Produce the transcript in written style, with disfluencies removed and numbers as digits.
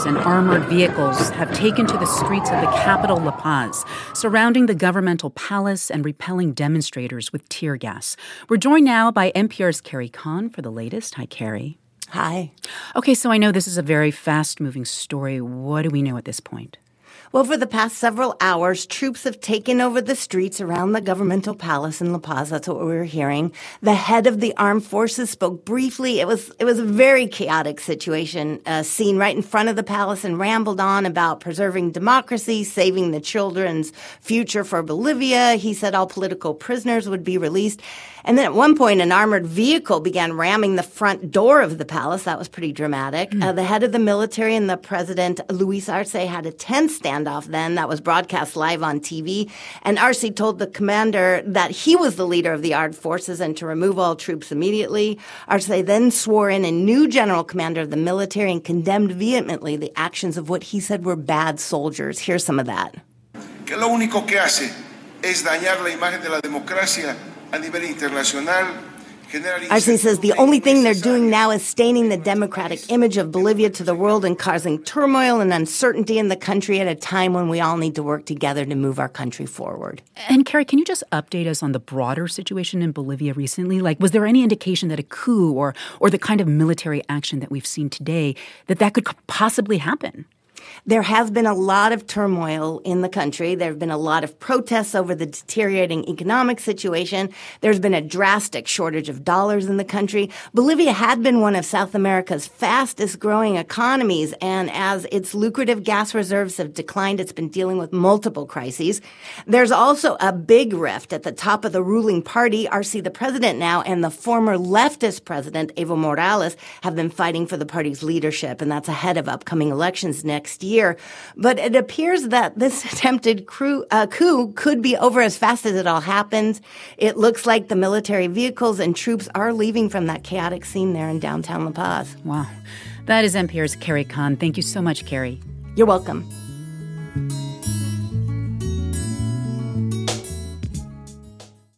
and armored vehicles have taken to the streets of the capital, La Paz, surrounding the governmental palace and repelling demonstrators with tear gas. We're joined now by NPR's Carrie Kahn for the latest. Hi, Carrie. Hi. Okay, so I know this is a very fast-moving story. What do we know at this point? Well, for the past several hours, troops have taken over the streets around the governmental palace in La Paz. That's what we were hearing. The head of the armed forces spoke briefly. It was a very chaotic situation, seen right in front of the palace, and rambled on about preserving democracy, saving the children's future for Bolivia. He said all political prisoners would be released. And then at one point, an armored vehicle began ramming the front door of the palace. That was pretty dramatic. The head of the military and the president, Luis Arce, had a tense standoff then that was broadcast live on TV. And Arce told the commander that he was the leader of the armed forces and to remove all troops immediately. Arce then swore in a new general commander of the military and condemned vehemently the actions of what he said were bad soldiers. Here's some of that. Que lo único que hace es dañar la imagen de la democracia a nivel internacional. Arce says the only thing they're doing now is staining the democratic image of Bolivia to the world and causing turmoil and uncertainty in the country at a time when we all need to work together to move our country forward. And Carrie, can you just update us on the broader situation in Bolivia recently? Like, was there any indication that a coup or the kind of military action that we've seen today, that could possibly happen? There has been a lot of turmoil in the country. There have been a lot of protests over the deteriorating economic situation. There's been a drastic shortage of dollars in the country. Bolivia had been one of South America's fastest growing economies, and as its lucrative gas reserves have declined, it's been dealing with multiple crises. There's also a big rift at the top of the ruling party. Arce, the president now, and the former leftist president, Evo Morales, have been fighting for the party's leadership, and that's ahead of upcoming elections next year. But it appears that this attempted coup could be over as fast as it all happens. It looks like the military vehicles and troops are leaving from that chaotic scene there in downtown La Paz. Wow. That is NPR's Carrie Kahn. Thank you so much, Carrie. You're welcome.